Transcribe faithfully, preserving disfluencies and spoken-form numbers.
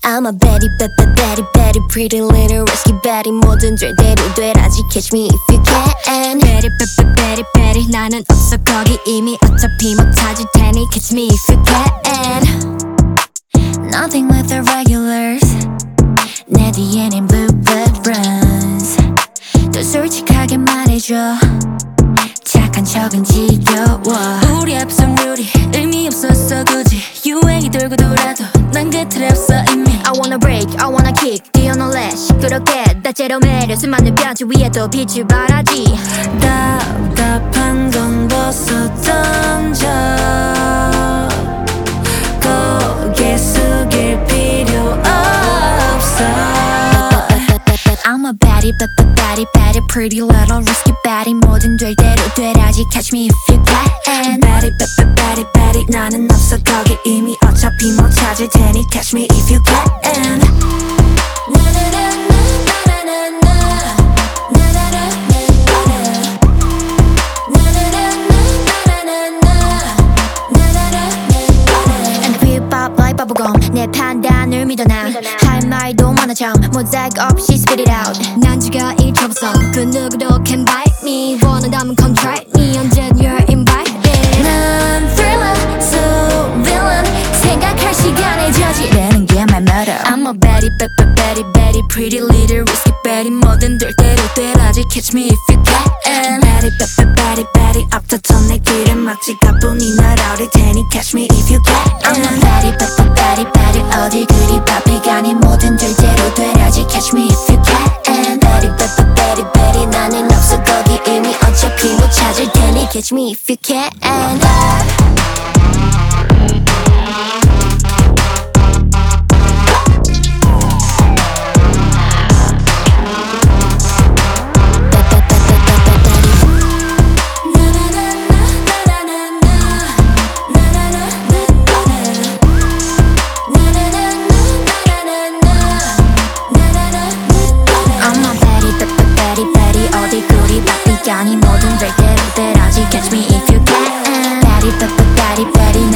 I'm a Betty, Betty, Betty, Betty, pretty little risky Betty. 뭐든 될 대로 되라지. Catch me if you can. Betty, Betty, Betty, Betty. 나는 없어 거기 이미 어차피 못 찾을 테니. Catch me if you can. Nothing with the regulars. 내 뒤에는 bluebird runs. 더 솔직하게 말해줘. 착한 척은 지겨워. 우리 합성률이 의미 없었어 굳이. 유행이 돌고 돌아도 난 그 틀에 없어 이미. I wanna break, I wanna kick. 뛰어놀래 시끄럽게 다채로운 매력. 수많은 변치 위에 또 빛을 발하지. 답답한 건 벗어 던져. 고개 숙일 필요 없어. I'm a baddie, baddie, baddie, baddie, pretty little risky baddie. 뭐든 될 대로 되라지. Catch me if you can. Baddie, baddie, baddie, baddie. 나는 없어 거기 이미 어차피 못 찾을 테니. Catch me if you can. bubblegum. 내 판단을 믿어 난 할 말도 많아 참 모자이크 없이 spit it out. 난 지가 일 접선 그 누구도 can bite me. 원한다면 come try me. 언젠 you're invited. 난 thriller so villain. 생각할 시간에 저지르는 게 말 멀어. I'm a Betty, Betty, Betty, Betty, pretty little risky Betty. 뭐든 될 대로 되라지. Catch me if you can. Betty, Betty, Betty, Betty. 앞다퉈 내 길을 막지 가뿐히 날아오를 테니. Catch me if you can. I'm a Betty, Betty, Betty, Betty. 어딜 그리 바삐 가니. 뭐든 될 대로 되라지. Catch me if you can. Betty, Betty, Betty, Betty. 나는 없어 거기 이미 어차피 못 찾을 테니. Catch me if you can. 어디 뭐든 될 대로 되라지. Catch me if you can. Betty, Betty, Betty, Betty.